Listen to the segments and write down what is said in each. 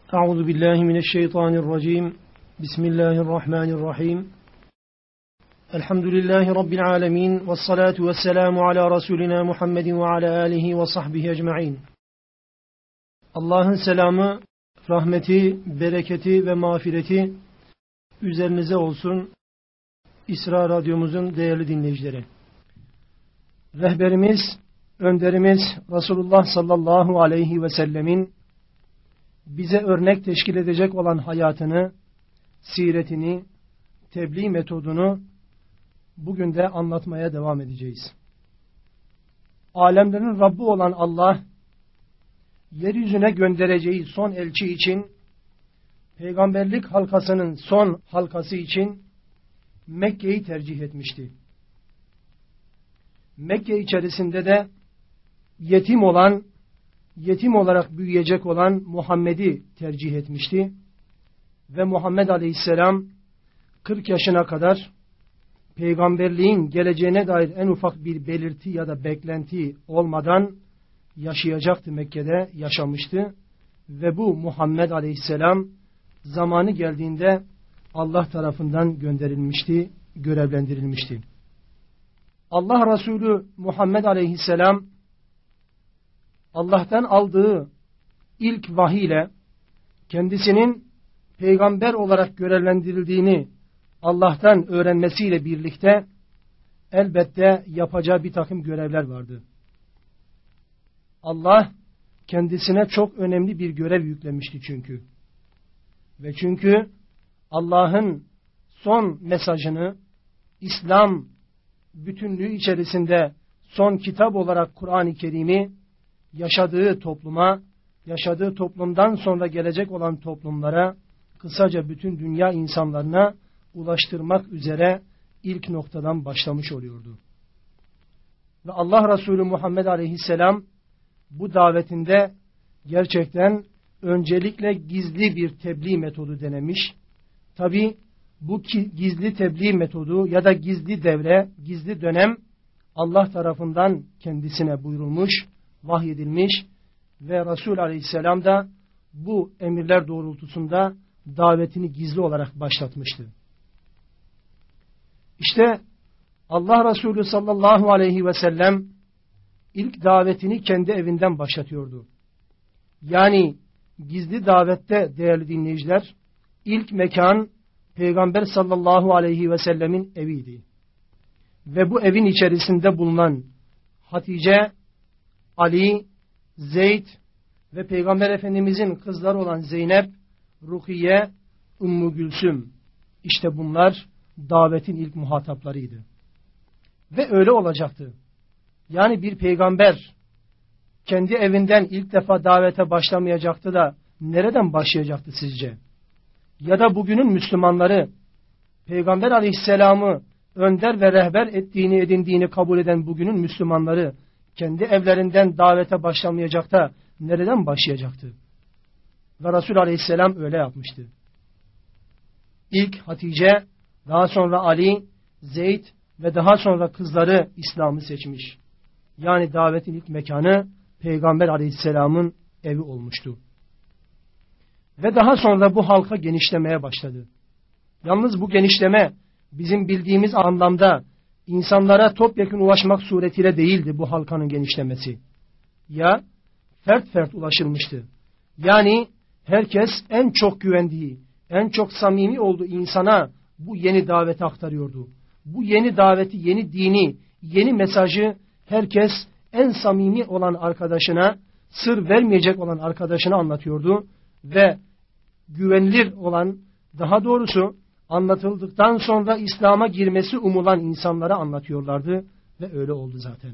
Euzu billahi mineşşeytanirracim. Bismillahirrahmanirrahim. Elhamdülillahi rabbil alamin ve's salatu vesselamu ala rasulina Muhammedin ve ala alihi ve sahbihi ecmaîn. Allah'ın selamı, rahmeti, bereketi ve mağfireti üzerinize olsun. İsra Radyomuzun değerli dinleyicileri. Rehberimiz, önderimiz Resulullah sallallahu aleyhi ve sellemin bize örnek teşkil edecek olan hayatını, siretini, tebliğ metodunu bugün de anlatmaya devam edeceğiz. Alemlerin Rabbi olan Allah, yeryüzüne göndereceği son elçi için, peygamberlik halkasının son halkası için Mekke'yi tercih etmişti. Mekke içerisinde de yetim olarak büyüyecek olan Muhammed'i tercih etmişti. Ve Muhammed Aleyhisselam 40 yaşına kadar peygamberliğin geleceğine dair en ufak bir belirti ya da beklenti olmadan yaşayacaktı, Mekke'de yaşamıştı. Ve bu Muhammed Aleyhisselam zamanı geldiğinde Allah tarafından gönderilmişti, görevlendirilmişti. Allah Resulü Muhammed Aleyhisselam Allah'tan aldığı ilk vahiy ile kendisinin peygamber olarak görevlendirildiğini Allah'tan öğrenmesiyle birlikte elbette yapacağı bir takım görevler vardı. Allah kendisine çok önemli bir görev yüklemişti çünkü. Ve çünkü Allah'ın son mesajını İslam bütünlüğü içerisinde son kitap olarak Kur'an-ı Kerim'i yaşadığı topluma, yaşadığı toplumdan sonra gelecek olan toplumlara, kısaca bütün dünya insanlarına ulaştırmak üzere ilk noktadan başlamış oluyordu. Ve Allah Resulü Muhammed Aleyhisselam bu davetinde gerçekten öncelikle gizli bir tebliğ metodu denemiş. Tabi bu gizli tebliğ metodu ya da gizli devre, gizli dönem Allah tarafından kendisine buyurulmuş, vahyedilmiş ve Resul Aleyhisselam da bu emirler doğrultusunda davetini gizli olarak başlatmıştı. İşte Allah Resulü sallallahu aleyhi ve sellem ilk davetini kendi evinden başlatıyordu. Yani gizli davette değerli dinleyiciler, ilk mekan Peygamber sallallahu aleyhi ve sellemin eviydi. Ve bu evin içerisinde bulunan Hatice, Ali, Zeyd ve Peygamber Efendimizin kızları olan Zeynep, Rukiye, Ümmü Gülsüm, işte bunlar davetin ilk muhataplarıydı. Ve öyle olacaktı. Yani bir peygamber kendi evinden ilk defa davete başlamayacaktı da nereden başlayacaktı sizce? Ya da bugünün Müslümanları Peygamber Aleyhisselam'ı önder ve rehber edindiğini kabul eden bugünün Müslümanları kendi evlerinden davete başlamayacak da nereden başlayacaktı? Ve Resul Aleyhisselam öyle yapmıştı. İlk Hatice, daha sonra Ali, Zeyd ve daha sonra kızları İslam'ı seçmiş. Yani davetin ilk mekanı Peygamber Aleyhisselam'ın evi olmuştu. Ve daha sonra bu halka genişlemeye başladı. Yalnız bu genişleme bizim bildiğimiz anlamda insanlara topyekun ulaşmak suretiyle değildi bu halkanın genişlemesi. Ya fert ulaşılmıştı. Yani herkes en çok güvendiği, en çok samimi olduğu insana bu yeni daveti aktarıyordu. Bu yeni daveti, yeni dini, yeni mesajı herkes en samimi olan arkadaşına, sır vermeyecek olan arkadaşına anlatıyordu. Ve güvenilir olan, daha doğrusu anlatıldıktan sonra İslam'a girmesi umulan insanlara anlatıyorlardı. Ve öyle oldu zaten.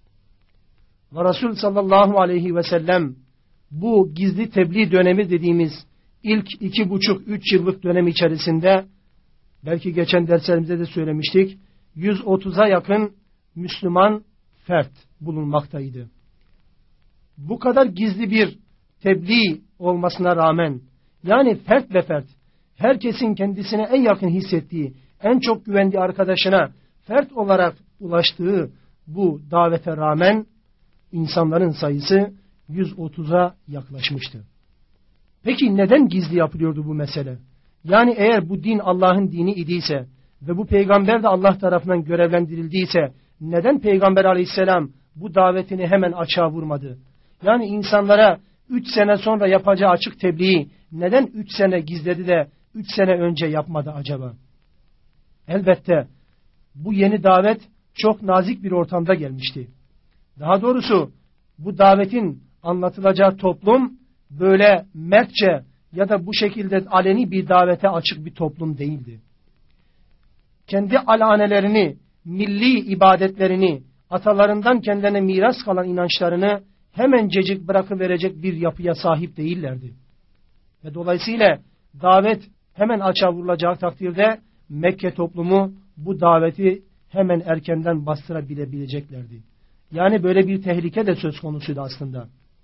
Ve Resul sallallahu aleyhi ve sellem bu gizli tebliğ dönemi dediğimiz ilk 2,5-3 yıllık dönem içerisinde, belki geçen derslerimizde de söylemiştik, 130'a yakın Müslüman fert bulunmaktaydı. Bu kadar gizli bir tebliğ olmasına rağmen, yani fert ve fert, herkesin kendisine en yakın hissettiği, en çok güvendiği arkadaşına fert olarak ulaştığı bu davete rağmen insanların sayısı 130'a yaklaşmıştı. Peki neden gizli yapılıyordu bu mesele? Yani eğer bu din Allah'ın dini idiyse ve bu peygamber de Allah tarafından görevlendirildiyse neden Peygamber aleyhisselam bu davetini hemen açığa vurmadı? Yani insanlara 3 sene sonra yapacağı açık tebliği neden 3 sene gizledi de 3 sene önce yapmadı acaba? Elbette bu yeni davet çok nazik bir ortamda gelmişti. Daha doğrusu bu davetin anlatılacağı toplum böyle mertçe ya da bu şekilde aleni bir davete açık bir toplum değildi. Kendi alanelerini, milli ibadetlerini, atalarından kendilerine miras kalan inançlarını hemencecik bırakıverecek bir yapıya sahip değillerdi. Ve dolayısıyla davet hemen açığa vurulacağı takdirde Mekke toplumu bu daveti hemen erkenden bastırabileceklerdi. Yani böyle bir tehlike de söz konusuydu aslında.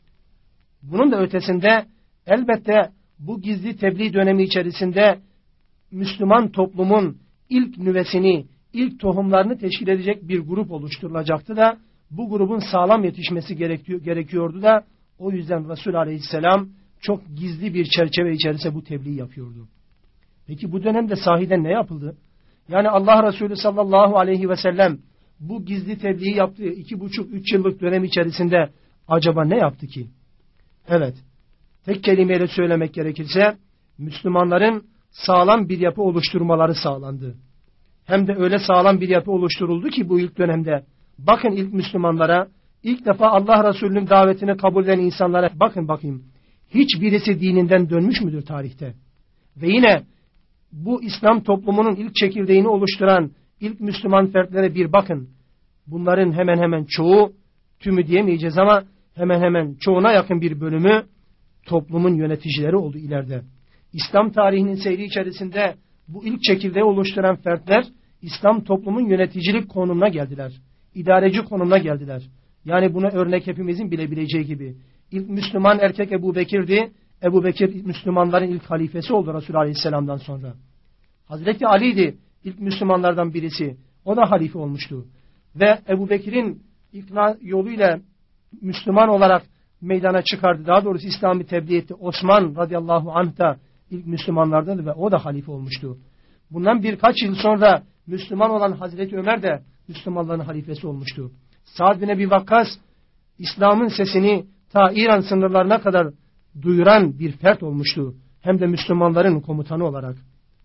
Bunun da ötesinde elbette bu gizli tebliğ dönemi içerisinde Müslüman toplumun ilk nüvesini, ilk tohumlarını teşkil edecek bir grup oluşturulacaktı da bu grubun sağlam yetişmesi gerekiyordu da o yüzden Resul Aleyhisselam çok gizli bir çerçeve içerisinde bu tebliğ yapıyordu. Peki bu dönemde sahiden ne yapıldı? Yani Allah Resulü sallallahu aleyhi ve sellem bu gizli tebliği yaptığı 2,5-3 yıllık dönem içerisinde acaba ne yaptı ki? Evet, tek kelimeyle söylemek gerekirse Müslümanların sağlam bir yapı oluşturmaları sağlandı. Hem de öyle sağlam bir yapı oluşturuldu ki bu ilk dönemde. Bakın ilk Müslümanlara, ilk defa Allah Resulü'nün davetini kabul eden insanlara bakın bakayım. Hiçbirisi dininden dönmüş müdür tarihte? Ve yine bu İslam toplumunun ilk çekirdeğini oluşturan ilk Müslüman fertlere bir bakın. Bunların hemen hemen çoğu, tümü diyemeyeceğiz ama hemen hemen çoğuna yakın bir bölümü toplumun yöneticileri oldu ileride. İslam tarihinin seyri içerisinde bu ilk çekirdeği oluşturan fertler İslam toplumun yöneticilik konumuna geldiler. İdareci konumuna geldiler. Yani buna örnek hepimizin bilebileceği gibi. İlk Müslüman erkek Ebu Bekir'di. Ebu Bekir Müslümanların ilk halifesi oldu Resulü Aleyhisselam'dan sonra. Hazreti Ali'ydi ilk Müslümanlardan birisi. O da halife olmuştu. Ve Ebu Bekir'in ikna yoluyla Müslüman olarak meydana çıkardı. Daha doğrusu İslam'ı tebliğ etti. Osman radıyallahu anh da ilk Müslümanlardan ve o da halife olmuştu. Bundan birkaç yıl sonra Müslüman olan Hazreti Ömer de Müslümanların halifesi olmuştu. Sa'd bin Ebi Vakkas İslam'ın sesini ta İran sınırlarına kadar duyuran bir fert olmuştu. Hem de Müslümanların komutanı olarak.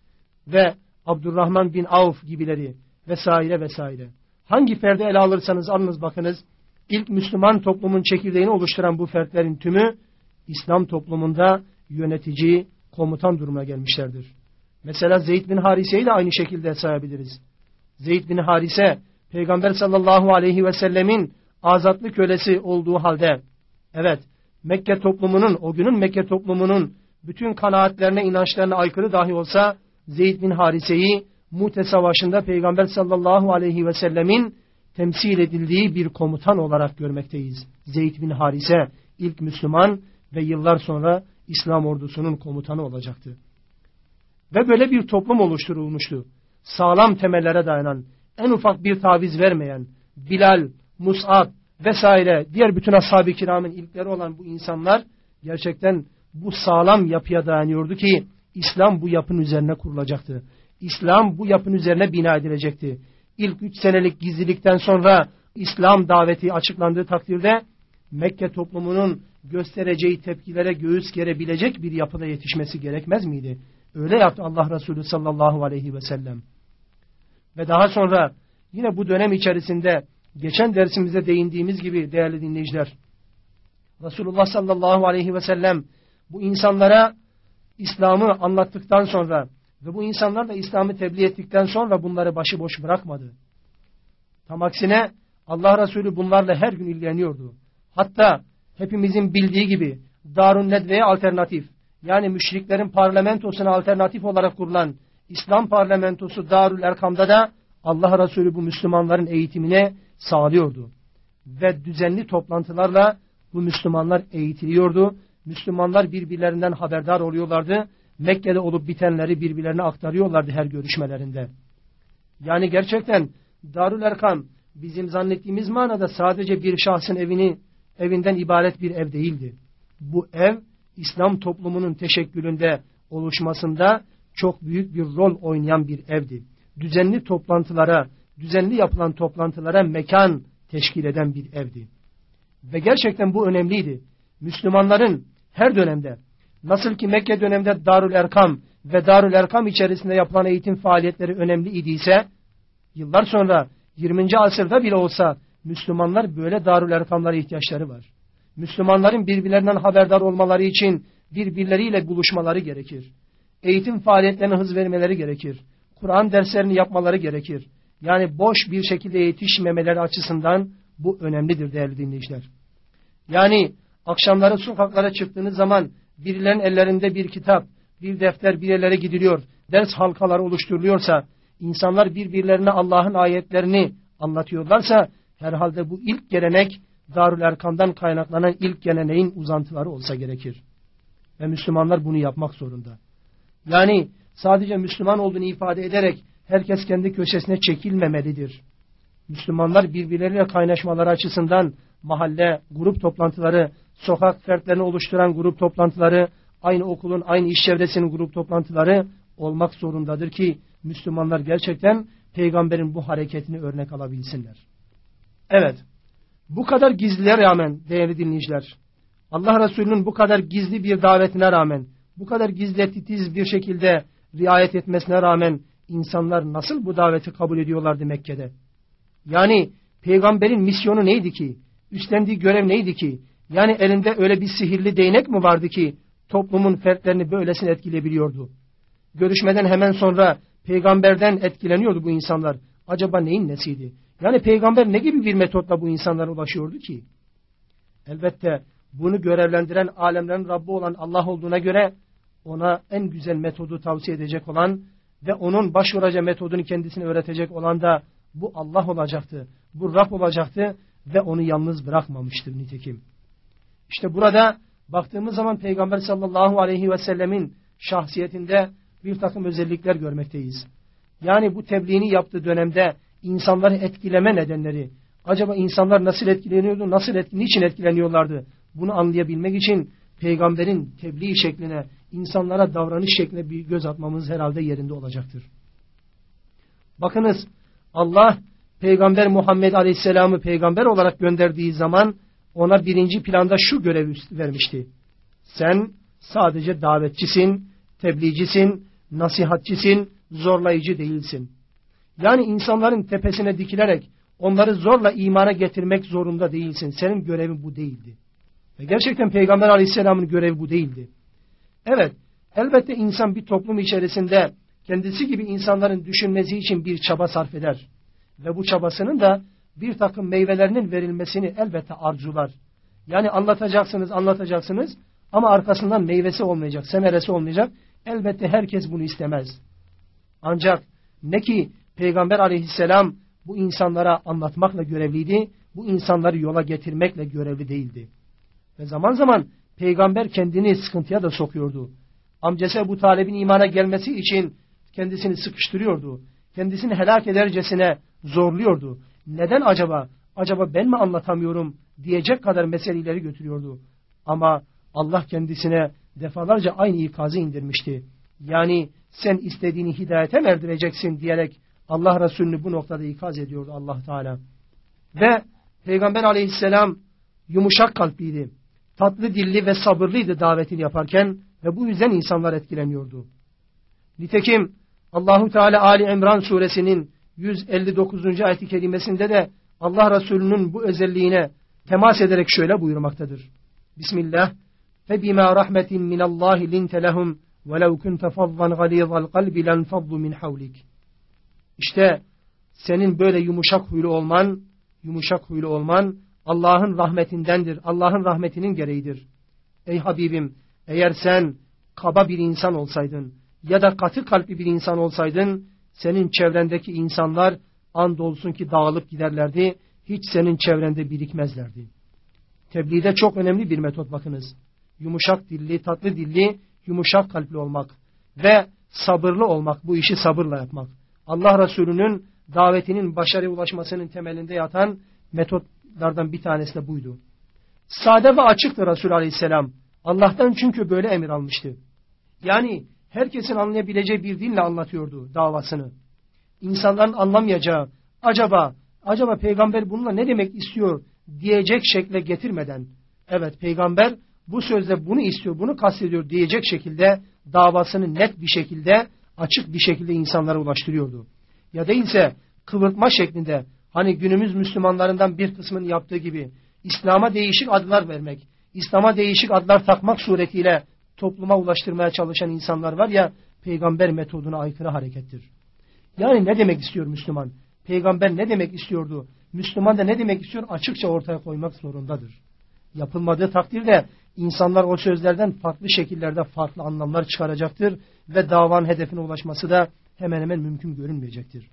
Ve Abdurrahman bin Avf gibileri vesaire vesaire. Hangi ferdi ele alırsanız alınız bakınız. İlk Müslüman toplumun çekirdeğini oluşturan bu fertlerin tümü İslam toplumunda yönetici, komutan durumuna gelmişlerdir. Mesela Zeyd bin Harise'yi de aynı şekilde sayabiliriz. Zeyd bin Harise, Peygamber sallallahu aleyhi ve sellemin azatlı kölesi olduğu halde, evet, Mekke toplumunun, o günün Mekke toplumunun bütün kanaatlerine, inançlarına aykırı dahi olsa, Zeyd bin Harise'yi Mu'te Savaşı'nda Peygamber sallallahu aleyhi ve sellemin temsil edildiği bir komutan olarak görmekteyiz. Zeyd bin Harise ilk Müslüman ve yıllar sonra İslam ordusunun komutanı olacaktı. Ve böyle bir toplum oluşturulmuştu. Sağlam temellere dayanan, en ufak bir taviz vermeyen, Bilal, Mus'ab vesaire diğer bütün ashab-ı kiramın ilkleri olan bu insanlar gerçekten bu sağlam yapıya dayanıyordu ki İslam bu yapının üzerine kurulacaktı. İslam bu yapının üzerine bina edilecekti. İlk 3 senelik gizlilikten sonra İslam daveti açıklandığı takdirde Mekke toplumunun göstereceği tepkilere göğüs gerebilecek bir yapıda yetişmesi gerekmez miydi? Öyle yaptı Allah Resulü sallallahu aleyhi ve sellem. Ve daha sonra yine bu dönem içerisinde geçen dersimizde değindiğimiz gibi değerli dinleyiciler, Resulullah sallallahu aleyhi ve sellem bu insanlara İslam'ı anlattıktan sonra ve bu insanlar da İslam'ı tebliğ ettikten sonra bunları başıboş bırakmadı. Tam aksine Allah Resulü bunlarla her gün ilgileniyordu. Hatta hepimizin bildiği gibi Darun Nedve'ye alternatif, yani müşriklerin parlamentosuna alternatif olarak kurulan İslam parlamentosu Darül Erkam'da da Allah Resulü bu Müslümanların eğitimine sağlıyordu. Ve düzenli toplantılarla bu Müslümanlar eğitiliyordu. Müslümanlar birbirlerinden haberdar oluyorlardı. Mekke'de olup bitenleri birbirlerine aktarıyorlardı her görüşmelerinde. Yani gerçekten Darül Erkam bizim zannettiğimiz manada sadece bir şahsın evinden ibaret bir ev değildi. Bu ev İslam toplumunun teşekkülünde, oluşmasında çok büyük bir rol oynayan bir evdi. Düzenli toplantılara, düzenli yapılan toplantılara mekan teşkil eden bir evdi. Ve gerçekten bu önemliydi. Müslümanların her dönemde, nasıl ki Mekke döneminde Darül Erkam ve Darül Erkam içerisinde yapılan eğitim faaliyetleri önemli idiyse, yıllar sonra 20. asırda bile olsa Müslümanlar böyle Darül Erkamlara ihtiyaçları var. Müslümanların birbirlerinden haberdar olmaları için birbirleriyle buluşmaları gerekir. Eğitim faaliyetlerine hız vermeleri gerekir. Kur'an derslerini yapmaları gerekir. Yani boş bir şekilde yetişmemeleri açısından bu önemlidir değerli dinleyiciler. Yani akşamları sokaklara çıktığınız zaman birilerinin ellerinde bir kitap, bir defter, bir yerlere gidiliyor, ders halkaları oluşturuluyorsa, insanlar birbirlerine Allah'ın ayetlerini anlatıyorlarsa, herhalde bu ilk gelenek Darül Erkam'dan kaynaklanan ilk geleneğin uzantıları olsa gerekir. Ve Müslümanlar bunu yapmak zorunda. Yani sadece Müslüman olduğunu ifade ederek herkes kendi köşesine çekilmemelidir. Müslümanlar birbirleriyle kaynaşmaları açısından mahalle, grup toplantıları, sokak fertlerini oluşturan grup toplantıları, aynı okulun, aynı iş çevresinin grup toplantıları olmak zorundadır ki Müslümanlar gerçekten peygamberin bu hareketini örnek alabilsinler. Evet, bu kadar gizliliğe rağmen değerli dinleyiciler, Allah Resulü'nün bu kadar gizli bir davetine rağmen, bu kadar gizli titiz bir şekilde riayet etmesine rağmen insanlar nasıl bu daveti kabul ediyorlardı Mekke'de? Yani peygamberin misyonu neydi ki? Üstlendiği görev neydi ki? Yani elinde öyle bir sihirli değnek mi vardı ki toplumun fertlerini böylesine etkileyebiliyordu? Görüşmeden hemen sonra peygamberden etkileniyordu bu insanlar. Acaba neyin nesiydi? Yani peygamber ne gibi bir metotla bu insanlara ulaşıyordu ki? Elbette bunu görevlendiren alemlerin Rabbi olan Allah olduğuna göre ona en güzel metodu tavsiye edecek olan ve onun başvuracağı metodunu kendisine öğretecek olan da bu Allah olacaktı. Bu Rab olacaktı ve onu yalnız bırakmamıştır nitekim. İşte burada baktığımız zaman Peygamber sallallahu aleyhi ve sellemin şahsiyetinde bir takım özellikler görmekteyiz. Yani bu tebliğini yaptığı dönemde insanları etkileme nedenleri, acaba insanlar nasıl etkileniyordu, niçin etkileniyorlardı? Bunu anlayabilmek için peygamberin tebliğ şekline, insanlara davranış şekline bir göz atmamız herhalde yerinde olacaktır. Bakınız, Allah peygamber Muhammed Aleyhisselam'ı peygamber olarak gönderdiği zaman ona birinci planda şu görevi vermişti. Sen sadece davetçisin, tebliğcisin, nasihatçisin, zorlayıcı değilsin. Yani insanların tepesine dikilerek onları zorla imana getirmek zorunda değilsin. Senin görevin bu değildi. Ve gerçekten Peygamber Aleyhisselam'ın görevi bu değildi. Evet, elbette insan bir toplum içerisinde kendisi gibi insanların düşünmesi için bir çaba sarf eder. Ve bu çabasının da bir takım meyvelerinin verilmesini elbette arzular. Yani anlatacaksınız ama arkasından meyvesi olmayacak, semeresi olmayacak. Elbette herkes bunu istemez. Ancak ne ki Peygamber Aleyhisselam bu insanlara anlatmakla görevliydi, bu insanları yola getirmekle görevli değildi. Ve zaman zaman Peygamber kendini sıkıntıya da sokuyordu. Amcası Ebu Talib'in imana gelmesi için kendisini sıkıştırıyordu. Kendisini helak edercesine zorluyordu. Neden acaba? Acaba ben mi anlatamıyorum diyecek kadar meseleleri götürüyordu. Ama Allah kendisine defalarca aynı ikazı indirmişti. Yani sen istediğini hidayete mi erdireceksin diyerek Allah Resulü'nü bu noktada ikaz ediyordu Allah Teala. Ve Peygamber Aleyhisselam yumuşak kalpliydi. Tatlı dilli ve sabırlıydı davetini yaparken ve bu yüzden insanlar etkileniyordu. Nitekim Allahu Teala Ali İmran suresinin 159. ayet-i kerimesinde de Allah Resulü'nün bu özelliğine temas ederek şöyle buyurmaktadır. Bismillah. فَبِمَا رَحْمَةٍ مِنَ اللّٰهِ لِنْتَ لَهُمْ وَلَوْ كُنْتَ فَضًّا غَلِيظَ الْقَلْبِ لَنْفَضُّ مِنْ حَوْلِكَ. İşte senin böyle yumuşak huylu olman Allah'ın rahmetindendir. Allah'ın rahmetinin gereğidir. Ey Habibim, eğer sen kaba bir insan olsaydın ya da katı kalpli bir insan olsaydın, senin çevrendeki insanlar andolsun ki dağılıp giderlerdi, hiç senin çevrende birikmezlerdi. Tebliğde çok önemli bir metot bakınız. Yumuşak dilli, tatlı dilli, yumuşak kalpli olmak ve sabırlı olmak, bu işi sabırla yapmak. Allah Resulü'nün davetinin başarıya ulaşmasının temelinde yatan metotlardan bir tanesi de buydu. Sade ve açıktı Resul Aleyhisselam Allah'tan çünkü böyle emir almıştı. Yani herkesin anlayabileceği bir dille anlatıyordu davasını. İnsanların anlamayacağı, acaba peygamber bununla ne demek istiyor diyecek şekle getirmeden, evet peygamber bu sözle bunu istiyor, bunu kastediyor diyecek şekilde davasını net bir şekilde, açık bir şekilde insanlara ulaştırıyordu. Ya değilse kıvırtma şeklinde, hani günümüz Müslümanlarından bir kısmının yaptığı gibi İslam'a değişik adlar vermek, İslam'a değişik adlar takmak suretiyle topluma ulaştırmaya çalışan insanlar var ya, peygamber metoduna aykırı harekettir. Yani ne demek istiyor Müslüman? Peygamber ne demek istiyordu? Müslüman da ne demek istiyor? Açıkça ortaya koymak zorundadır. Yapılmadığı takdirde insanlar o sözlerden farklı şekillerde farklı anlamlar çıkaracaktır ve davanın hedefine ulaşması da hemen hemen mümkün görünmeyecektir.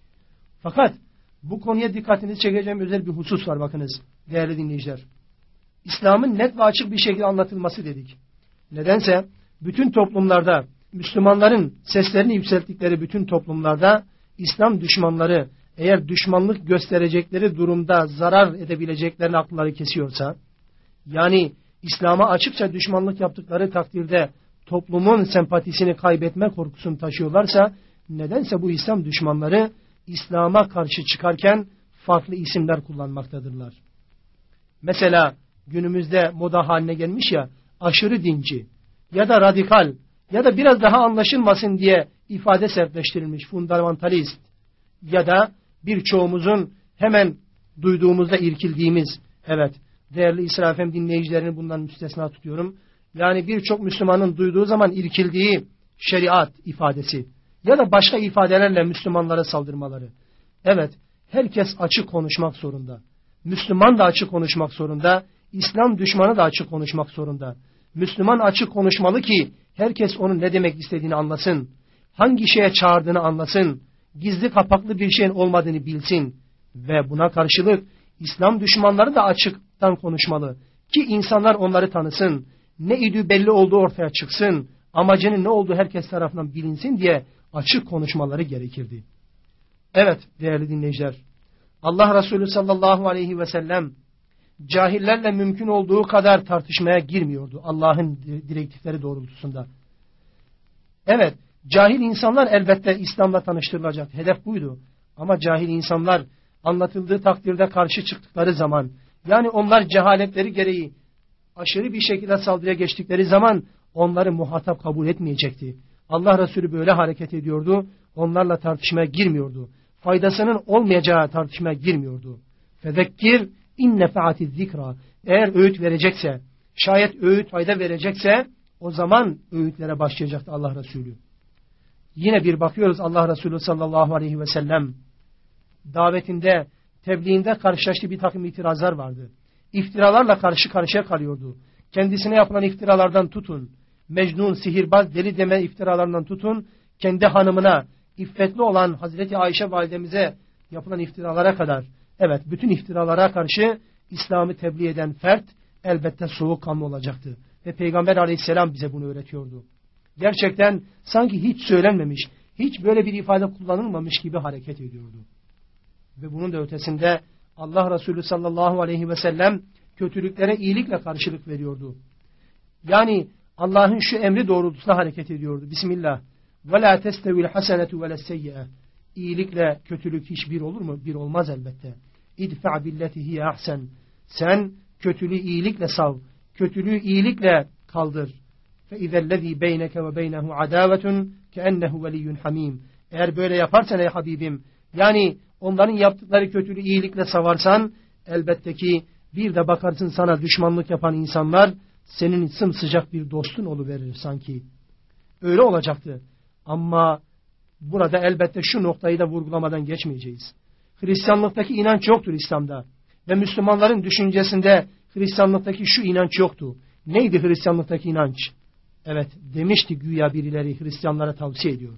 Fakat bu konuya dikkatinizi çekeceğim özel bir husus var bakınız değerli dinleyiciler. İslam'ın net ve açık bir şekilde anlatılması dedik. Nedense bütün toplumlarda Müslümanların seslerini yükselttikleri bütün toplumlarda İslam düşmanları eğer düşmanlık gösterecekleri durumda zarar edebileceklerini akılları kesiyorsa, yani İslam'a açıkça düşmanlık yaptıkları takdirde toplumun sempatisini kaybetme korkusunu taşıyorlarsa, nedense bu İslam düşmanları İslam'a karşı çıkarken farklı isimler kullanmaktadırlar. Mesela günümüzde moda haline gelmiş ya, aşırı dinci ya da radikal ya da biraz daha anlaşılmasın diye ifade sertleştirilmiş fundamentalist ya da birçoğumuzun hemen duyduğumuzda irkildiğimiz, evet değerli İsra FM dinleyicilerini bundan müstesna tutuyorum. Yani birçok Müslümanın duyduğu zaman irkildiği şeriat ifadesi ya da başka ifadelerle Müslümanlara saldırmaları. Evet, herkes açık konuşmak zorunda. Müslüman da açık konuşmak zorunda. İslam düşmanı da açık konuşmak zorunda. Müslüman açık konuşmalı ki herkes onun ne demek istediğini anlasın. Hangi şeye çağırdığını anlasın. Gizli kapaklı bir şeyin olmadığını bilsin. Ve buna karşılık İslam düşmanları da açıktan konuşmalı. Ki insanlar onları tanısın. Ne idüğü belli olduğu ortaya çıksın. Amacının ne olduğu herkes tarafından bilinsin diye açık konuşmaları gerekirdi. Evet değerli dinleyiciler. Allah Resulü sallallahu aleyhi ve sellem cahillerle mümkün olduğu kadar tartışmaya girmiyordu Allah'ın direktifleri doğrultusunda. Evet, cahil insanlar elbette İslam'la tanıştırılacak. Hedef buydu. Ama cahil insanlar anlatıldığı takdirde karşı çıktıkları zaman, yani onlar cehaletleri gereği aşırı bir şekilde saldırıya geçtikleri zaman onları muhatap kabul etmeyecekti. Allah Resulü böyle hareket ediyordu. Onlarla tartışmaya girmiyordu. Faydasının olmayacağı tartışmaya girmiyordu. Fezekkir inne fe'ati zikra. Eğer öğüt verecekse, şayet öğüt fayda verecekse o zaman öğütlere başlayacaktı Allah Resulü. Yine bir bakıyoruz Allah Resulü sallallahu aleyhi ve sellem davetinde, tebliğinde karşılaştığı bir takım itirazlar vardı. İftiralarla karşı karşıya kalıyordu. Kendisine yapılan iftiralardan tutun, mecnun, sihirbaz, deli deme iftiralarından tutun, kendi hanımına, iffetli olan Hazreti Ayşe validemize yapılan iftiralara kadar, evet bütün iftiralara karşı İslam'ı tebliğ eden fert elbette soğukkanlı olacaktı. Ve Peygamber aleyhisselam bize bunu öğretiyordu. Gerçekten sanki hiç söylenmemiş, hiç böyle bir ifade kullanılmamış gibi hareket ediyordu. Ve bunun da ötesinde Allah Resulü sallallahu aleyhi ve sellem kötülüklere iyilikle karşılık veriyordu. Yani Allah'ın şu emri doğrultusunda hareket ediyordu. Bismillah. وَلَا تَسْتَوِ الْحَسَنَةُ وَلَا السَّيِّئَةُ. İyilikle kötülük hiç bir olur mu? Bir olmaz elbette. اِدْفَعْ بِالَّتِهِ اَحْسَنُ. Sen kötülüğü iyilikle sav. Kötülüğü iyilikle kaldır. فَاِذَا الَّذ۪ي بَيْنَكَ وَبَيْنَهُ عَدَاوَةٌ كَأَنَّهُ وَلِيٌّ حَم۪يمٌ. Eğer böyle yaparsan ey Habibim, yani onların yaptıkları kötülüğü iyilikle savarsan, elbette ki bir de bakarsın sana düşmanlık yapan insanlar senin sımsıcak bir dostun oluverir sanki. Öyle olacaktı. Ama burada elbette şu noktayı da vurgulamadan geçmeyeceğiz. Hristiyanlıktaki inanç yoktur İslam'da. Ve Müslümanların düşüncesinde Hristiyanlıktaki şu inanç yoktu. Neydi Hristiyanlıktaki inanç? Evet, demişti güya birileri Hristiyanlara tavsiye ediyor.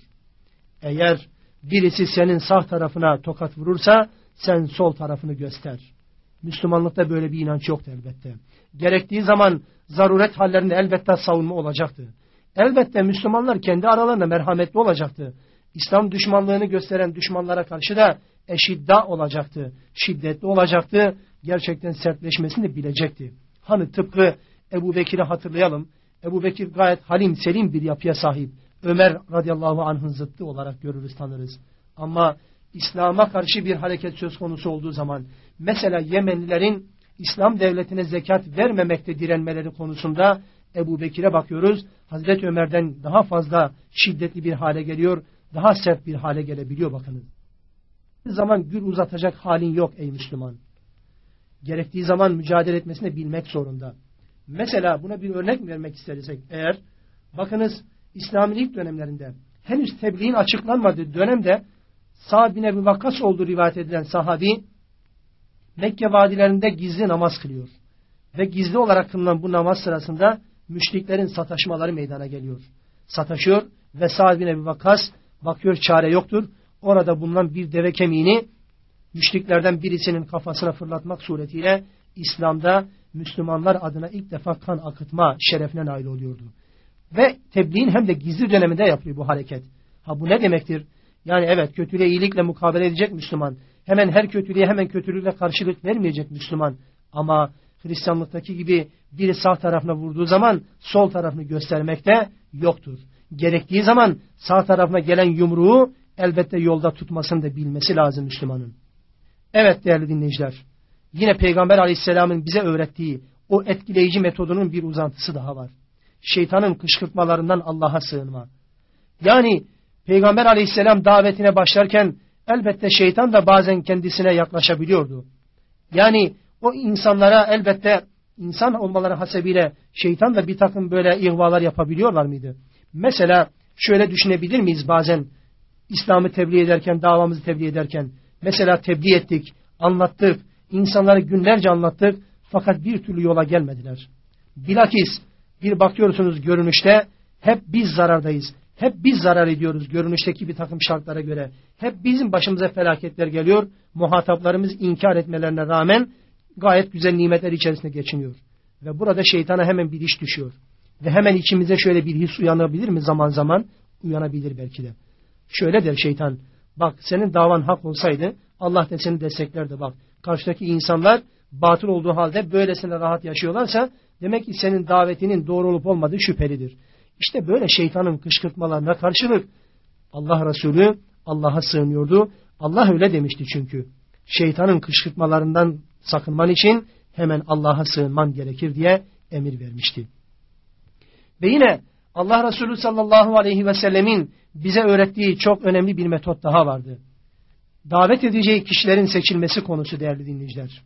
Eğer birisi senin sağ tarafına tokat vurursa sen sol tarafını göster. Müslümanlıkta böyle bir inanç yoktu elbette. Gerektiği zaman zaruret hallerinde elbette savunma olacaktı. Elbette Müslümanlar kendi aralarında merhametli olacaktı. İslam düşmanlığını gösteren düşmanlara karşı da eşidda olacaktı. Şiddetli olacaktı. Gerçekten sertleşmesini bilecekti. Hani tıpkı Ebu Bekir'i hatırlayalım. Ebu Bekir gayet halim, selim bir yapıya sahip. Ömer radıyallahu anh'ın zıttı olarak görürüz, tanırız. Ama İslam'a karşı bir hareket söz konusu olduğu zaman, mesela Yemenlilerin İslam devletine zekat vermemekte direnmeleri konusunda Ebu Bekir'e bakıyoruz. Hazreti Ömer'den daha fazla şiddetli bir hale geliyor, daha sert bir hale gelebiliyor bakınız. Bir zaman gül uzatacak halin yok ey Müslüman. Gerektiği zaman mücadele etmesini bilmek zorunda. Mesela buna bir örnek vermek istersek eğer, bakınız İslamilik dönemlerinde henüz tebliğin açıklanmadığı dönemde Sa'd bin Ebi Vakkas olduğu rivayet edilen sahabi Mekke vadilerinde gizli namaz kılıyor. Ve gizli olarak kılınan bu namaz sırasında müşriklerin sataşmaları meydana geliyor. Sataşıyor ve Sa'd bin Ebi Vakkas bakıyor çare yoktur. Orada bulunan bir deve kemiğini müşriklerden birisinin kafasına fırlatmak suretiyle İslam'da Müslümanlar adına ilk defa kan akıtma şerefine nail oluyordu. Ve tebliğin hem de gizli döneminde yapılıyor bu hareket. Ha bu ne demektir? Yani evet, kötülüğe iyilikle mukabele edecek Müslüman. Hemen her kötülüğe hemen kötülükle karşılık vermeyecek Müslüman. Ama Hristiyanlıktaki gibi biri sağ tarafına vurduğu zaman sol tarafını göstermekte yoktur. Gerektiği zaman sağ tarafına gelen yumruğu elbette yolda tutmasını da bilmesi lazım Müslümanın. Evet değerli dinleyiciler, yine Peygamber Aleyhisselam'ın bize öğrettiği o etkileyici metodunun bir uzantısı daha var. Şeytanın kışkırtmalarından Allah'a sığınma. Yani Peygamber Aleyhisselam davetine başlarken elbette şeytan da bazen kendisine yaklaşabiliyordu. Yani o insanlara elbette insan olmaları hasebiyle şeytan da bir takım böyle ihvalar yapabiliyorlar mıydı? Mesela şöyle düşünebilir miyiz bazen İslam'ı tebliğ ederken, davamızı tebliğ ederken? Mesela tebliğ ettik, anlattık, insanları günlerce anlattık fakat bir türlü yola gelmediler. Bilakis bir bakıyorsunuz görünüşte hep biz zarardayız. Hep biz zarar ediyoruz görünüşteki bir takım şartlara göre. Hep bizim başımıza felaketler geliyor. Muhataplarımız inkar etmelerine rağmen gayet güzel nimetler içerisinde geçiniyor. Ve burada şeytana hemen bir iş düşüyor. Ve hemen içimize şöyle bir his uyanabilir mi zaman zaman? Uyanabilir belki de. Şöyle der şeytan, bak senin davan hak olsaydı Allah da seni desteklerdi bak. Karşıdaki insanlar batıl olduğu halde böylesine rahat yaşıyorlarsa demek ki senin davetinin doğru olup olmadığı şüphelidir. İşte böyle şeytanın kışkırtmalarına karşılık Allah Resulü Allah'a sığınıyordu. Allah öyle demişti çünkü. Şeytanın kışkırtmalarından sakınman için hemen Allah'a sığınman gerekir diye emir vermişti. Ve yine Allah Resulü sallallahu aleyhi ve sellemin bize öğrettiği çok önemli bir metot daha vardı. Davet edeceği kişilerin seçilmesi konusu değerli dinleyiciler.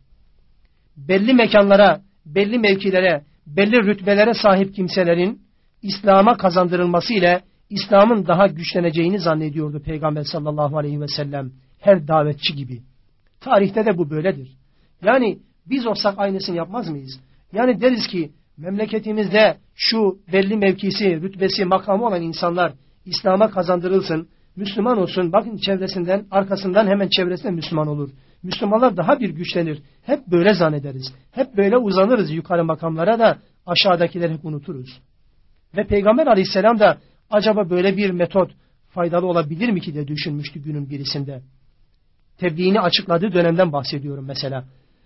Belli mekanlara, belli mevkilere, belli rütbelere sahip kimselerin İslam'a kazandırılması ile İslam'ın daha güçleneceğini zannediyordu Peygamber sallallahu aleyhi ve sellem her davetçi gibi. Tarihte de bu böyledir. Yani biz olsak aynısını yapmaz mıyız? Yani deriz ki memleketimizde şu belli mevkisi, rütbesi, makamı olan insanlar İslam'a kazandırılsın, Müslüman olsun, bakın çevresinden, arkasından hemen çevresinden Müslüman olur. Müslümanlar daha bir güçlenir. Hep böyle zannederiz. Hep böyle uzanırız yukarı makamlara da aşağıdakileri hep unuturuz. Ve Peygamber Aleyhisselam da acaba böyle bir metot faydalı olabilir mi ki de düşünmüştü günün birisinde. Tebliğini açıkladığı dönemden bahsediyorum mesela.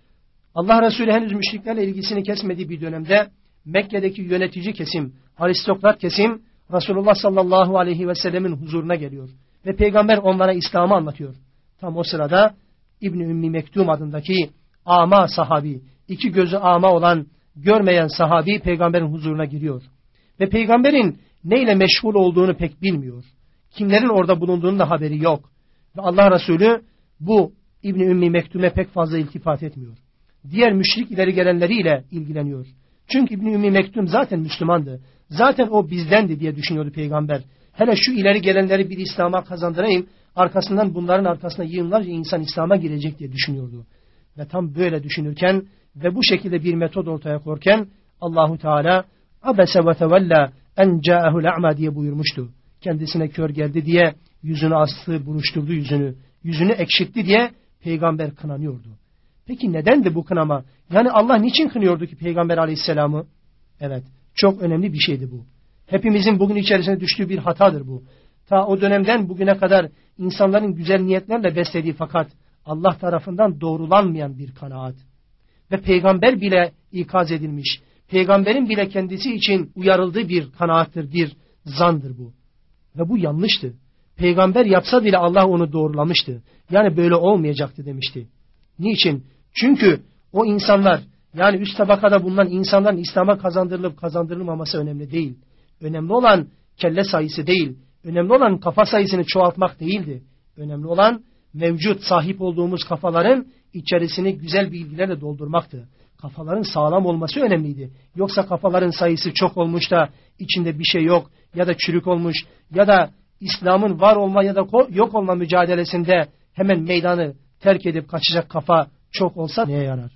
Allah Resulü henüz müşriklerle ilgisini kesmediği bir dönemde Mekke'deki yönetici kesim, aristokrat kesim Resulullah sallallahu aleyhi ve sellemin huzuruna geliyor. Ve Peygamber onlara İslam'ı anlatıyor. Tam o sırada İbn-i Ümmi Mektum adındaki ama sahabi, iki gözü ama olan görmeyen sahabi Peygamberin huzuruna giriyor. Ve Peygamberin neyle meşgul olduğunu pek bilmiyor. Kimlerin orada bulunduğunun da haberi yok. Ve Allah Resulü bu İbn-i Ümmi Mektum'e pek fazla iltifat etmiyor. Diğer müşrik ileri gelenleriyle ilgileniyor. Çünkü İbn-i Ümmi Mektum zaten Müslümandı. Zaten o bizdendi diye düşünüyordu Peygamber. Hele şu ileri gelenleri bir İslam'a kazandırayım, arkasından bunların arkasına yığınlarca insan İslam'a girecek diye düşünüyordu. Ve tam böyle düşünürken ve bu şekilde bir metod ortaya koyarken Allahu Teala abese ve tevella en ca'ahul a'ma diye buyurmuştu. Kendisine kör geldi diye yüzünü astı, buruşturdu yüzünü ekşitti diye Peygamber kınanıyordu. Peki nedendi bu kınama? Yani Allah niçin kınıyordu ki Peygamber Aleyhisselam'ı? Evet, çok önemli bir şeydi bu. Hepimizin bugün içerisine düştüğü bir hatadır bu. Ta o dönemden bugüne kadar insanların güzel niyetlerle beslediği fakat Allah tarafından doğrulanmayan bir kanaat. Ve Peygamber bile ikaz edilmiş. Peygamberin bile kendisi için uyarıldığı bir kanaattır, bir zandır bu. Ve bu yanlıştı. Peygamber yapsa bile Allah onu doğrulamıştı. Yani böyle olmayacaktı demişti. Niçin? Çünkü o insanlar, yani üst tabakada bulunan insanların İslam'a kazandırılıp kazandırılmaması önemli değil. Önemli olan kelle sayısı değil. Önemli olan kafa sayısını çoğaltmak değildi. Önemli olan mevcut sahip olduğumuz kafaların içerisini güzel bilgilerle doldurmaktı. Kafaların sağlam olması önemliydi. Yoksa kafaların sayısı çok olmuş da içinde bir şey yok ya da çürük olmuş ya da İslam'ın var olma ya da yok olma mücadelesinde hemen meydanı terk edip kaçacak kafa çok olsa neye yarar?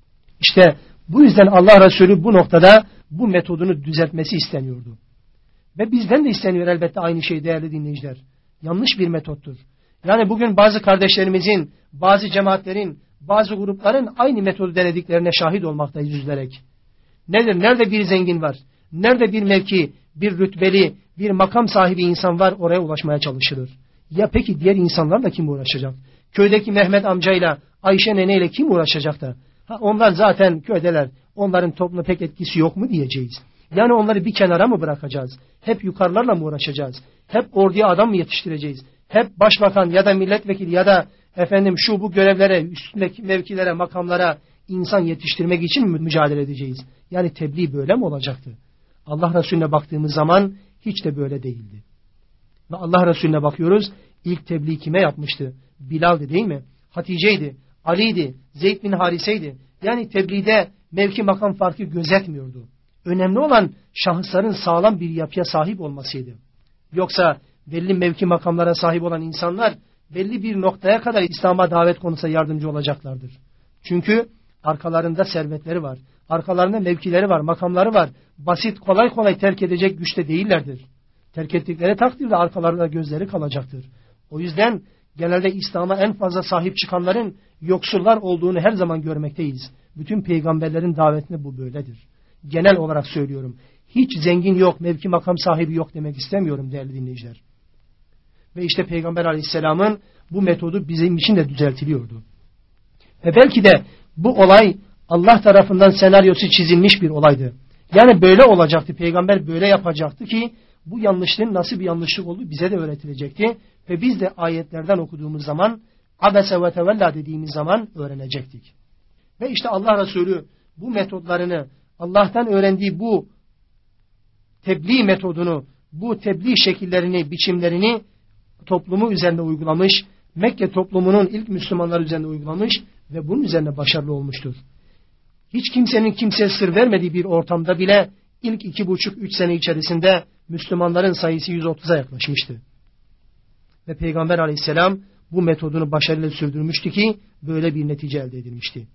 İşte bu yüzden Allah Resulü bu noktada bu metodunu düzeltmesi isteniyordu. Ve bizden de isteniyor elbette aynı şey değerli dinleyiciler. Yanlış bir metottur. Yani bugün bazı kardeşlerimizin, bazı cemaatlerin, bazı grupların aynı metodu denediklerine şahit olmaktayız üzülerek. Nedir? Nerede bir zengin var? Nerede bir mevki, bir rütbeli, bir makam sahibi insan var, oraya ulaşmaya çalışılır. Ya peki diğer insanlarla kim uğraşacak? Köydeki Mehmet amcayla, Ayşe neneyle kim uğraşacak da? Onlar zaten köydeler. Onların topluma pek etkisi yok mu diyeceğiz. Yani onları bir kenara mı bırakacağız? Hep yukarılarla mı uğraşacağız? Hep orduya adam mı yetiştireceğiz? Hep başbakan ya da milletvekili ya da şu bu görevlere, üstündeki mevkilere, makamlara insan yetiştirmek için mi mücadele edeceğiz? Yani tebliğ böyle mi olacaktı? Allah Resulüne baktığımız zaman hiç de böyle değildi. Ve Allah Resulüne bakıyoruz, ilk tebliğ kime yapmıştı? Bilal'di değil mi? Hatice'ydi, Ali'ydi, Zeyd bin Harise'ydi. Yani tebliğde mevki makam farkı gözetmiyordu. Önemli olan şahısların sağlam bir yapıya sahip olmasıydı. Yoksa belli mevki makamlara sahip olan insanlar belli bir noktaya kadar İslam'a davet konusunda yardımcı olacaklardır. Çünkü arkalarında servetleri var, arkalarında mevkileri var, makamları var. Basit, kolay kolay terk edecek güçte değillerdir. Terk ettikleri takdirde arkalarında gözleri kalacaktır. O yüzden genelde İslam'a en fazla sahip çıkanların yoksullar olduğunu her zaman görmekteyiz. Bütün peygamberlerin davetinde bu böyledir. Genel olarak söylüyorum. Hiç zengin yok, mevki makam sahibi yok demek istemiyorum değerli dinleyiciler. Ve işte Peygamber Aleyhisselam'ın bu metodu bizim için de düzeltiliyordu. Ve belki de bu olay Allah tarafından senaryosu çizilmiş bir olaydı. Yani böyle olacaktı, Peygamber böyle yapacaktı ki bu yanlışlığın nasıl bir yanlışlık olduğu bize de öğretilecekti. Ve biz de ayetlerden okuduğumuz zaman abese ve tevella dediğimiz zaman öğrenecektik. Ve işte Allah Resulü bu metodlarını, Allah'tan öğrendiği bu tebliğ metodunu, bu tebliğ şekillerini, biçimlerini toplumu üzerinde uygulamış, Mekke toplumunun ilk Müslümanlar üzerinde uygulamış ve bunun üzerine başarılı olmuştur. Hiç kimsenin kimseye sır vermediği bir ortamda bile ilk 2,5-3 sene içerisinde Müslümanların sayısı 130'a yaklaşmıştı. Ve Peygamber Aleyhisselam bu metodunu başarıyla sürdürmüştü ki böyle bir netice elde edilmişti.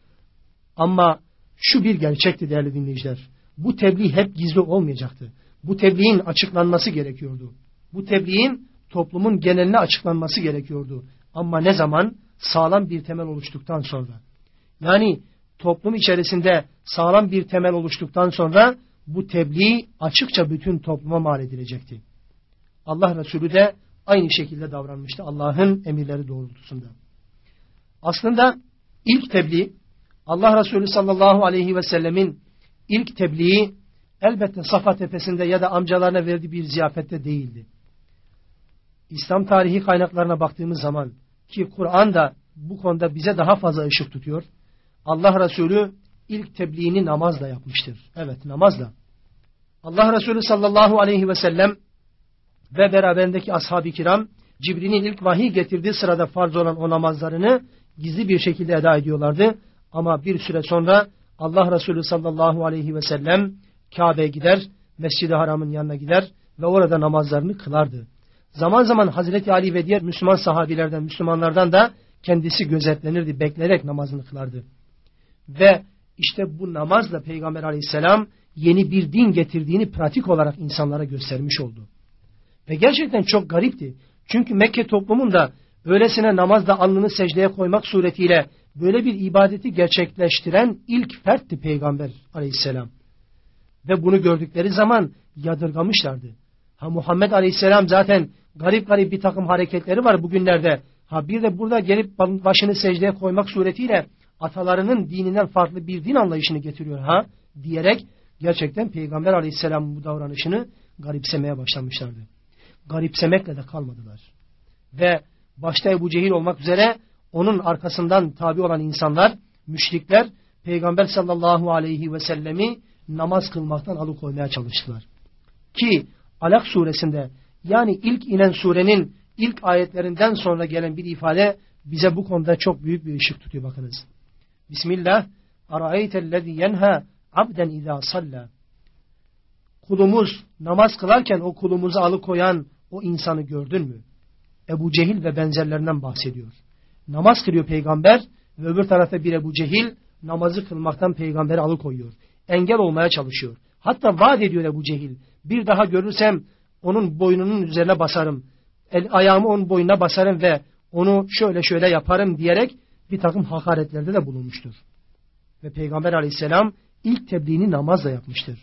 Ama şu bir gerçekti değerli dinleyiciler. Bu tebliğ hep gizli olmayacaktı. Bu tebliğin açıklanması gerekiyordu. Bu tebliğin toplumun geneline açıklanması gerekiyordu. Ama ne zaman? Sağlam bir temel oluştuktan sonra. Yani toplum içerisinde sağlam bir temel oluştuktan sonra bu tebliğ açıkça bütün topluma mal edilecekti. Allah Resulü de aynı şekilde davranmıştı Allah'ın emirleri doğrultusunda. Aslında ilk tebliğ, Allah Resulü sallallahu aleyhi ve sellemin ilk tebliği elbette Safa tepesinde ya da amcalarına verdiği bir ziyafette değildi. İslam tarihi kaynaklarına baktığımız zaman ki Kur'an da bu konuda bize daha fazla ışık tutuyor. Allah Resulü ilk tebliğini namazla yapmıştır. Evet, namazla. Allah Resulü sallallahu aleyhi ve sellem ve beraberindeki ashab-ı kiram Cibril'in ilk vahiy getirdiği sırada farz olan o namazlarını gizli bir şekilde eda ediyorlardı. Ama bir süre sonra Allah Resulü sallallahu aleyhi ve sellem Kabe'ye gider, Mescid-i Haram'ın yanına gider ve orada namazlarını kılardı. Zaman zaman Hazreti Ali ve diğer Müslüman sahabilerden, Müslümanlardan da kendisi gözetlenirdi, bekleyerek namazını kılardı. Ve işte bu namazla Peygamber Aleyhisselam yeni bir din getirdiğini pratik olarak insanlara göstermiş oldu. Ve gerçekten çok garipti. Çünkü Mekke toplumunda öylesine namazda alnını secdeye koymak suretiyle böyle bir ibadeti gerçekleştiren ilk fertti Peygamber Aleyhisselam. Ve bunu gördükleri zaman yadırgamışlardı. Muhammed Aleyhisselam zaten garip garip bir takım hareketleri var bugünlerde. Bir de burada gelip başını secdeye koymak suretiyle atalarının dininden farklı bir din anlayışını getiriyor diyerek gerçekten Peygamber Aleyhisselam'ın bu davranışını garipsemeye başlamışlardı. Garipsemekle de kalmadılar. Ve başta Ebu Cehil olmak üzere onun arkasından tabi olan insanlar, müşrikler, Peygamber sallallahu aleyhi ve sellemi namaz kılmaktan alıkoymaya çalıştılar. Ki Alak suresinde, yani ilk inen surenin ilk ayetlerinden sonra gelen bir ifade bize bu konuda çok büyük bir ışık tutuyor, bakınız. Bismillah. Ara'eytellezî yenha abden izâ salla. Kulumuz namaz kılarken o kulumuzu alıkoyan o insanı gördün mü? Ebu Cehil ve benzerlerinden bahsediyor. Namaz kılıyor peygamber ve öbür tarafta bir Ebu Cehil namazı kılmaktan peygamberi alıkoyuyor. Engel olmaya çalışıyor. Hatta vaat ediyor Ebu Cehil. Bir daha görürsem onun boynunun üzerine basarım. Ayağımı onun boynuna basarım ve onu şöyle şöyle yaparım diyerek bir takım hakaretlerde de bulunmuştur. Ve Peygamber Aleyhisselam ilk tebliğini namazla yapmıştır.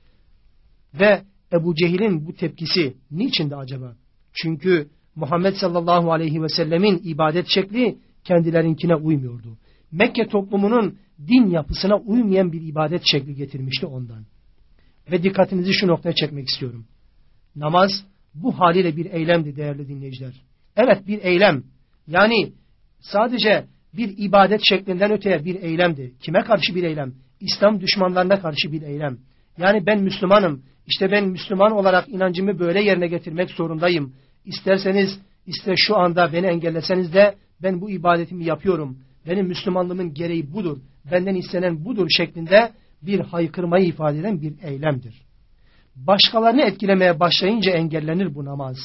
Ve Ebu Cehil'in bu tepkisi niçindi acaba? Çünkü Muhammed sallallahu aleyhi ve sellemin ibadet şekli kendilerinkine uymuyordu. Mekke toplumunun din yapısına uymayan bir ibadet şekli getirmişti ondan. Ve dikkatinizi şu noktaya çekmek istiyorum. Namaz bu haliyle bir eylemdi değerli dinleyiciler. Evet, bir eylem. Yani sadece bir ibadet şeklinden öteye bir eylemdi. Kime karşı bir eylem? İslam düşmanlarına karşı bir eylem. Yani ben Müslümanım. İşte ben Müslüman olarak inancımı böyle yerine getirmek zorundayım. İsterseniz şu anda beni engelleseniz de ben bu ibadetimi yapıyorum. Benim Müslümanlığımın gereği budur. Benden istenen budur şeklinde bir haykırmayı ifade eden bir eylemdir. Başkalarını etkilemeye başlayınca engellenir bu namaz.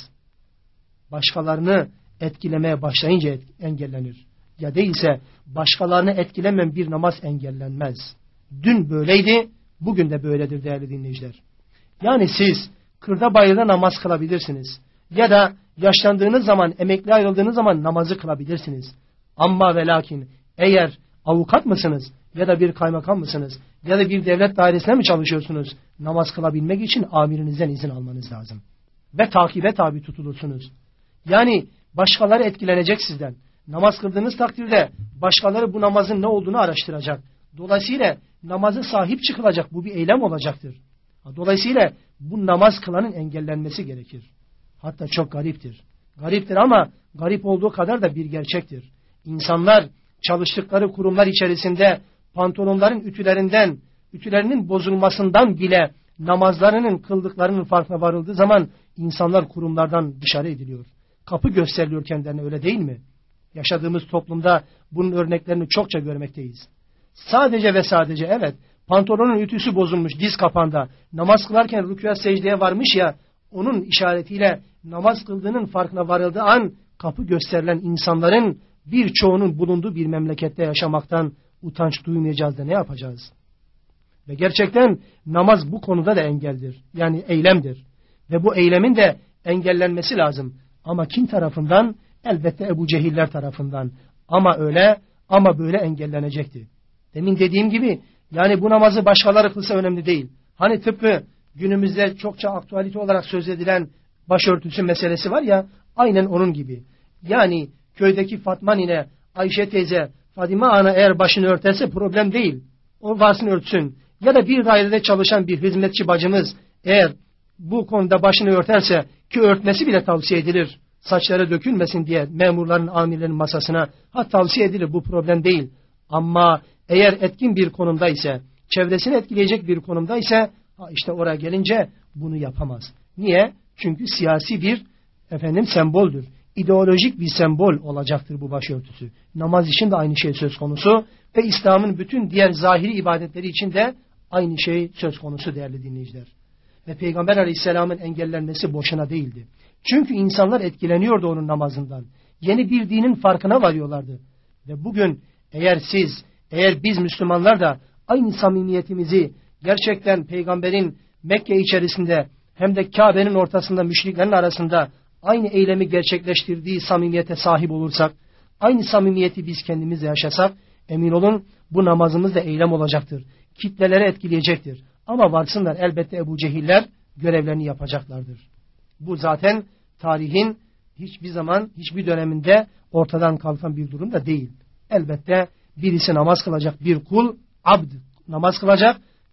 Başkalarını etkilemeye başlayınca engellenir. Ya değilse başkalarını etkilemeyen bir namaz engellenmez. Dün böyleydi, bugün de böyledir değerli dinleyiciler. Yani siz kırda bayırda namaz kılabilirsiniz. Ya da yaşlandığınız zaman, emekli ayrıldığınız zaman namazı kılabilirsiniz. Ama ve lakin eğer avukat mısınız ya da bir kaymakam mısınız ya da bir devlet dairesine mi çalışıyorsunuz? Namaz kılabilmek için amirinizden izin almanız lazım. Ve takibe tabi tutulursunuz. Yani başkaları etkilenecek sizden. Namaz kıldığınız takdirde başkaları bu namazın ne olduğunu araştıracak. Dolayısıyla namazı sahip çıkılacak, bu bir eylem olacaktır. Dolayısıyla bu namaz kılanın engellenmesi gerekir. Hatta çok gariptir. Gariptir ama garip olduğu kadar da bir gerçektir. İnsanlar çalıştıkları kurumlar içerisinde pantolonların ütülerinin bozulmasından bile namazlarının kıldıklarının farkına varıldığı zaman insanlar kurumlardan dışarı ediliyor. Kapı gösteriliyor kendilerine, öyle değil mi? Yaşadığımız toplumda bunun örneklerini çokça görmekteyiz. Sadece ve sadece evet, pantolonun ütüsü bozulmuş diz kapağında, namaz kılarken rükûa secdeye varmış ya, onun işaretiyle namaz kıldığının farkına varıldığı an kapı gösterilen insanların birçoğunun bulunduğu bir memlekette yaşamaktan utanç duymayacağız da ne yapacağız? Ve gerçekten namaz bu konuda da engeldir. Yani eylemdir. Ve bu eylemin de engellenmesi lazım. Ama kim tarafından? Elbette Ebu Cehiller tarafından. Ama öyle ama böyle engellenecekti. Demin dediğim gibi yani bu namazı başkaları kılsa önemli değil. Hani tıpkı günümüzde çokça aktualite olarak söz edilen başörtüsü meselesi var ya, aynen onun gibi. Yani köydeki Fatma nine, Ayşe teyze, Fadime ana eğer başını örterse problem değil. O varsın örtsün. Ya da bir dairede çalışan bir hizmetçi bacımız eğer bu konuda başını örterse, ki örtmesi bile tavsiye edilir, saçları dökülmesin diye memurların, amirlerin masasına tavsiye edilir, bu problem değil. Ama eğer etkin bir konumda ise, çevresini etkileyecek bir konumda ise işte oraya gelince bunu yapamaz. Niye? Çünkü siyasi bir semboldür. İdeolojik bir sembol olacaktır bu başörtüsü. Namaz için de aynı şey söz konusu ve İslam'ın bütün diğer zahiri ibadetleri için de aynı şey söz konusu değerli dinleyiciler. Ve Peygamber Aleyhisselam'ın engellenmesi boşuna değildi. Çünkü insanlar etkileniyordu onun namazından. Yeni bir dinin farkına varıyorlardı. Ve bugün eğer biz Müslümanlar da aynı samimiyetimizi gerçekten Peygamber'in Mekke içerisinde hem de Kabe'nin ortasında müşriklerin arasında aynı eylemi gerçekleştirdiği samimiyete sahip olursak, aynı samimiyeti biz kendimizle yaşasak, emin olun bu namazımız da eylem olacaktır. Kitleleri etkileyecektir. Ama varsınlar elbette Ebu Cehiller görevlerini yapacaklardır. Bu zaten tarihin hiçbir zaman, hiçbir döneminde ortadan kalkan bir durum da değil. Elbette birisi namaz kılacak, bir kul, abd namaz kılacak,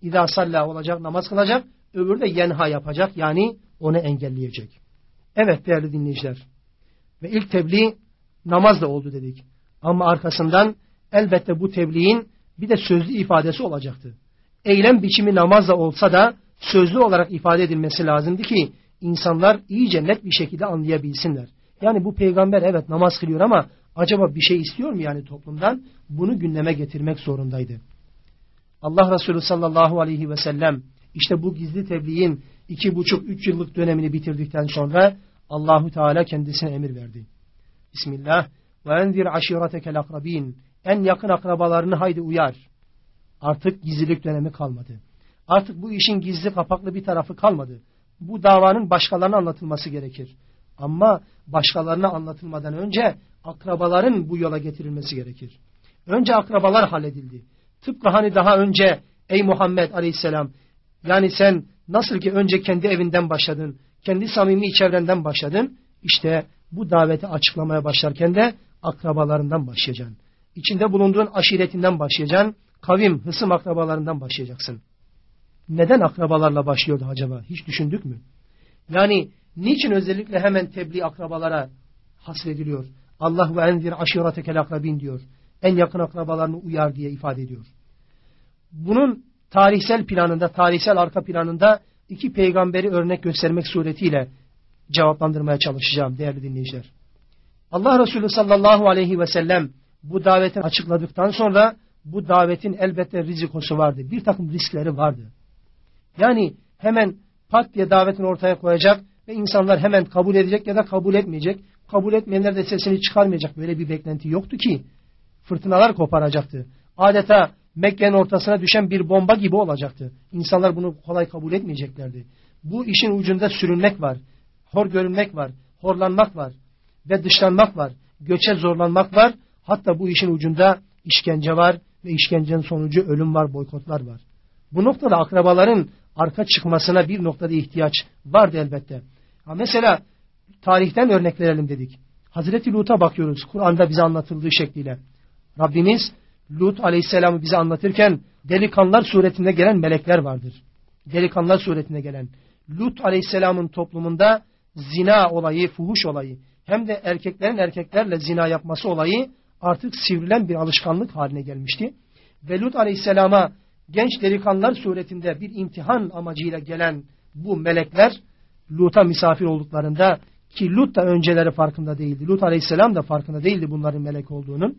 İzâ sallâ olacak, namaz kılacak. Öbürü de yenha yapacak, yani onu engelleyecek. Evet değerli dinleyiciler. Ve ilk tebliğ namazla oldu dedik. Ama arkasından elbette bu tebliğin bir de sözlü ifadesi olacaktı. Eylem biçimi namazla olsa da sözlü olarak ifade edilmesi lazımdı ki insanlar iyice net bir şekilde anlayabilsinler. Yani bu peygamber evet namaz kılıyor ama acaba bir şey istiyor mu yani toplumdan? Bunu gündeme getirmek zorundaydı. Allah Resulü sallallahu aleyhi ve sellem işte bu gizli tebliğin 2,5-3 yıllık dönemini bitirdikten sonra Allahu Teala kendisine emir verdi. Bismillah. Ve enzir aşiretekel akrabin. En yakın akrabalarını haydi uyar. Artık gizlilik dönemi kalmadı. Artık bu işin gizli kapaklı bir tarafı kalmadı. Bu davanın başkalarına anlatılması gerekir. Ama başkalarına anlatılmadan önce akrabaların bu yola getirilmesi gerekir. Önce akrabalar halledildi. Tıpkı hani daha önce ey Muhammed Aleyhisselam, yani sen nasıl ki önce kendi evinden başladın, kendi samimi çevrenden başladın, işte bu daveti açıklamaya başlarken de akrabalarından başlayacaksın. İçinde bulunduğun aşiretinden başlayacaksın, kavim, hısım akrabalarından başlayacaksın. Neden akrabalarla başlıyordu acaba? Hiç düşündük mü? Yani niçin özellikle hemen tebliğ akrabalara hasrediliyor? Allah ve enzir aşiretekel akrabin diyor. En yakın akrabalarını uyar diye ifade ediyor. Bunun tarihsel planında, tarihsel arka planında iki peygamberi örnek göstermek suretiyle cevaplandırmaya çalışacağım değerli dinleyiciler. Allah Resulü sallallahu aleyhi ve sellem bu daveti açıkladıktan sonra bu davetin elbette rizikosu vardı. Bir takım riskleri vardı. Yani hemen pat diye davetini ortaya koyacak ve insanlar hemen kabul edecek ya da kabul etmeyecek. Kabul etmeyenler de sesini çıkarmayacak. Böyle bir beklenti yoktu ki. Fırtınalar koparacaktı. Adeta Mekke'nin ortasına düşen bir bomba gibi olacaktı. İnsanlar bunu kolay kabul etmeyeceklerdi. Bu işin ucunda sürünmek var. Hor görünmek var. Horlanmak var. Ve dışlanmak var. Göçe zorlanmak var. Hatta bu işin ucunda işkence var. Ve işkencenin sonucu ölüm var, boykotlar var. Bu noktada akrabaların arka çıkmasına bir noktada ihtiyaç vardı elbette. Mesela tarihten örnek verelim dedik. Hazreti Lut'a bakıyoruz. Kur'an'da bize anlatıldığı şekliyle. Rabbimiz Lut aleyhisselamı bize anlatırken delikanlılar suretinde gelen melekler vardır. Delikanlılar suretinde gelen. Lut aleyhisselamın toplumunda zina olayı, fuhuş olayı, hem de erkeklerin erkeklerle zina yapması olayı artık sivrilen bir alışkanlık haline gelmişti. Ve Lut aleyhisselama genç delikanlılar suretinde bir imtihan amacıyla gelen bu melekler Lut'a misafir olduklarında, ki Lut da önceleri farkında değildi. Lut aleyhisselam da farkında değildi bunların melek olduğunun.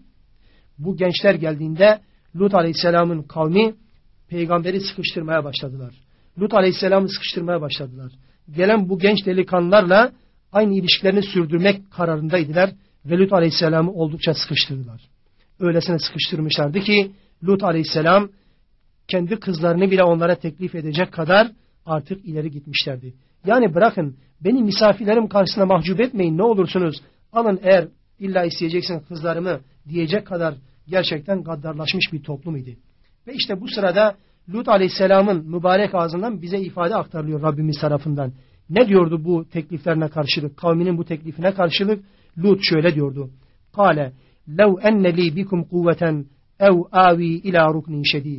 Bu gençler geldiğinde Lut aleyhisselamın kavmi peygamberi sıkıştırmaya başladılar. Lut aleyhisselamı sıkıştırmaya başladılar. Gelen bu genç delikanlılarla aynı ilişkilerini sürdürmek kararındaydılar ve Lut aleyhisselamı oldukça sıkıştırdılar. Öylesine sıkıştırmışlardı ki Lut aleyhisselam kendi kızlarını bile onlara teklif edecek kadar artık ileri gitmişlerdi. Yani bırakın beni misafirlerim karşısına mahcup etmeyin, ne olursunuz alın eğer illa isteyeceksin kızlarımı diyecek kadar gerçekten gaddarlaşmış bir toplum idi. Ve işte bu sırada Lut aleyhisselamın mübarek ağzından bize ifade aktarılıyor Rabbimiz tarafından. Ne diyordu bu tekliflerine karşılık? Kavminin bu teklifine karşılık Lut şöyle diyordu. Kale lev enne li bikum kuvveten ev avi ila ruknin şedid.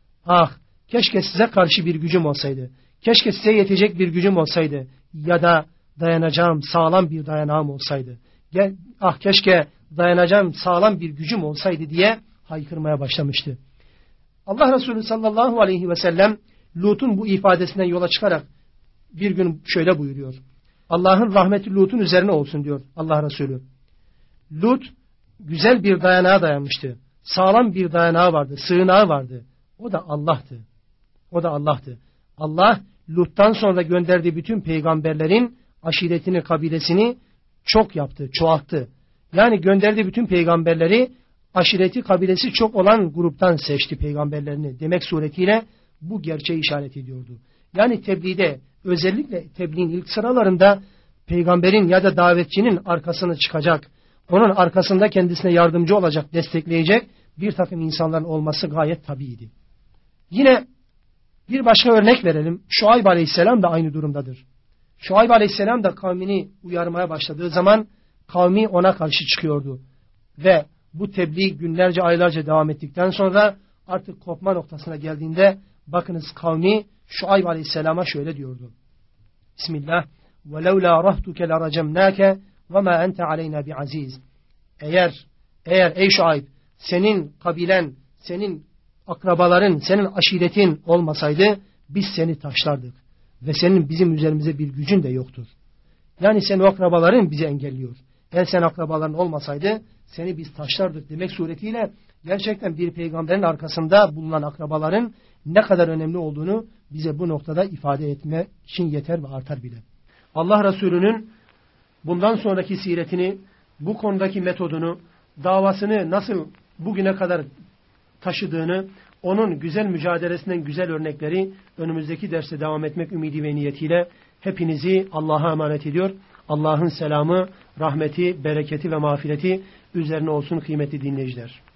Ah keşke size karşı bir gücüm olsaydı. Keşke size yetecek bir gücüm olsaydı. Ya da dayanacağım sağlam bir dayanağım olsaydı. Ah keşke dayanacağım sağlam bir gücüm olsaydı diye haykırmaya başlamıştı. Allah Resulü sallallahu aleyhi ve sellem Lut'un bu ifadesinden yola çıkarak bir gün şöyle buyuruyor. Allah'ın rahmeti Lut'un üzerine olsun diyor Allah Resulü. Lut güzel bir dayanağa dayanmıştı. Sağlam bir dayanağı vardı, sığınağı vardı. O da Allah'tı. O da Allah'tı. Allah Lut'tan sonra gönderdiği bütün peygamberlerin aşiretini, kabilesini çok yaptı, çoğalttı. Yani gönderdiği bütün peygamberleri aşireti, kabilesi çok olan gruptan seçti peygamberlerini demek suretiyle bu gerçeği işaret ediyordu. Yani tebliğde, özellikle tebliğin ilk sıralarında peygamberin ya da davetçinin arkasına çıkacak, onun arkasında kendisine yardımcı olacak, destekleyecek bir takım insanların olması gayet tabiiydi. Yine bir başka örnek verelim. Şuayb aleyhisselam da aynı durumdadır. Şuayb aleyhisselam da kavmini uyarmaya başladığı zaman kavmi ona karşı çıkıyordu. Ve bu tebliğ günlerce, aylarca devam ettikten sonra artık kopma noktasına geldiğinde Bakınız kavmi Şuayb Aleyhisselam'a şöyle diyordu. Bismillah. وَلَوْلَا رَهْتُكَ لَرَجَمْنَاكَ وَمَا أَنْتَ عَلَيْنَا بِعَز۪يزٍ. Eğer ey Şuayb senin kabilen, senin akrabaların, senin aşiretin olmasaydı biz seni taşlardık. Ve senin bizim üzerimize bir gücün de yoktur. Yani senin o akrabaların bizi engelliyor. Eğer sen akrabaların olmasaydı seni biz taşlardık demek suretiyle gerçekten bir peygamberin arkasında bulunan akrabaların ne kadar önemli olduğunu bize bu noktada ifade etme için yeter ve artar bile. Allah Resulü'nün bundan sonraki siretini, bu konudaki metodunu, davasını nasıl bugüne kadar taşıdığını, onun güzel mücadelesinden güzel örnekleri önümüzdeki derste devam etmek ümidi ve niyetiyle hepinizi Allah'a emanet ediyor. Allah'ın selamı, rahmeti, bereketi ve mağfireti üzerine olsun kıymetli dinleyiciler.